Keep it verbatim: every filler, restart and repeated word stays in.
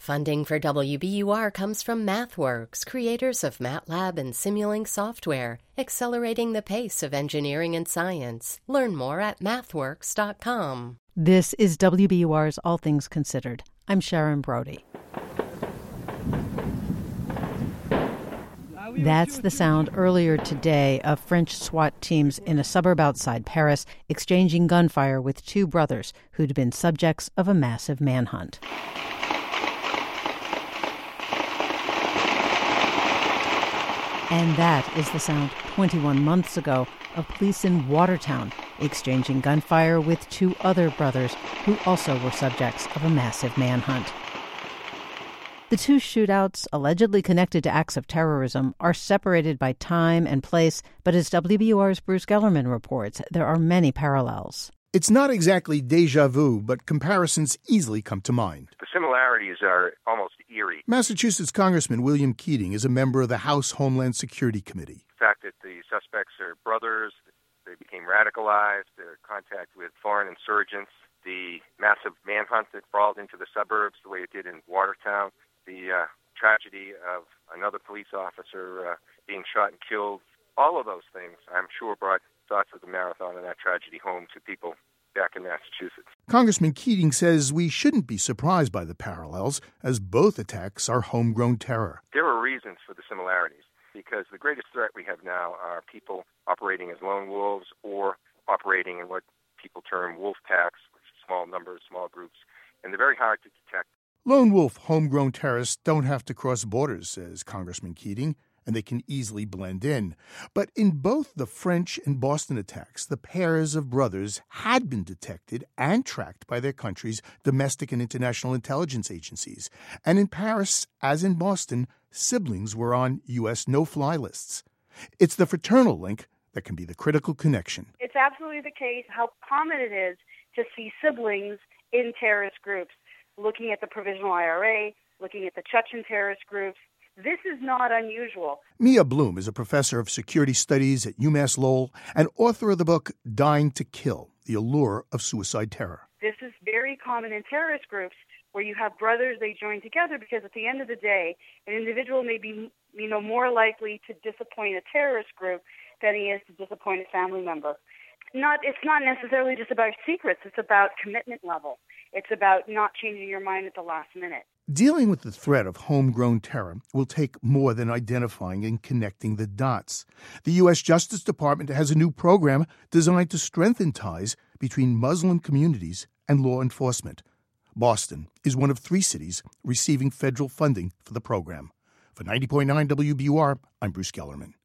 Funding for W B U R comes from MathWorks, creators of MATLAB and Simulink software, accelerating the pace of engineering and science. Learn more at mathworks dot com. This is W B U R's All Things Considered. I'm Sharon Brody. That's the sound earlier today of French SWAT teams in a suburb outside Paris exchanging gunfire with two brothers who'd been subjects of a massive manhunt. And that is the sound twenty-one months ago of police in Watertown exchanging gunfire with two other brothers who also were subjects of a massive manhunt. The two shootouts, allegedly connected to acts of terrorism, are separated by time and place, but as W B U R's Bruce Gellerman reports, there are many parallels. It's not exactly deja vu, but comparisons easily come to mind. The similarities are almost eerie. Massachusetts Congressman William Keating is a member of the House Homeland Security Committee. The fact that the suspects are brothers, they became radicalized, their contact with foreign insurgents, the massive manhunt that crawled into the suburbs the way it did in Watertown, the uh, tragedy of another police officer uh, being shot and killed. All of those things, I'm sure, brought thoughts of the marathon and that tragedy home to people back in Massachusetts. Congressman Keating says we shouldn't be surprised by the parallels, as both attacks are homegrown terror. There are reasons for the similarities, because the greatest threat we have now are people operating as lone wolves or operating in what people term wolf packs, which are small numbers, small groups, and they're very hard to detect. Lone wolf homegrown terrorists don't have to cross borders, says Congressman Keating, and they can easily blend in. But in both the French and Boston attacks, the pairs of brothers had been detected and tracked by their country's domestic and international intelligence agencies. And in Paris, as in Boston, siblings were on U S no-fly lists. It's the fraternal link that can be the critical connection. It's absolutely the case how common it is to see siblings in terrorist groups, looking at the Provisional I R A, looking at the Chechen terrorist groups. This is not unusual. Mia Bloom is a professor of security studies at UMass Lowell and author of the book Dying to Kill, The Allure of Suicide Terror. This is very common in terrorist groups where you have brothers, they join together because at the end of the day, an individual may be, you know, more likely to disappoint a terrorist group than he is to disappoint a family member. Not, it's not necessarily just about secrets. It's about commitment level. It's about not changing your mind at the last minute. Dealing with the threat of homegrown terror will take more than identifying and connecting the dots. The U S Justice Department has a new program designed to strengthen ties between Muslim communities and law enforcement. Boston is one of three cities receiving federal funding for the program. For ninety point nine W B U R, I'm Bruce Gellerman.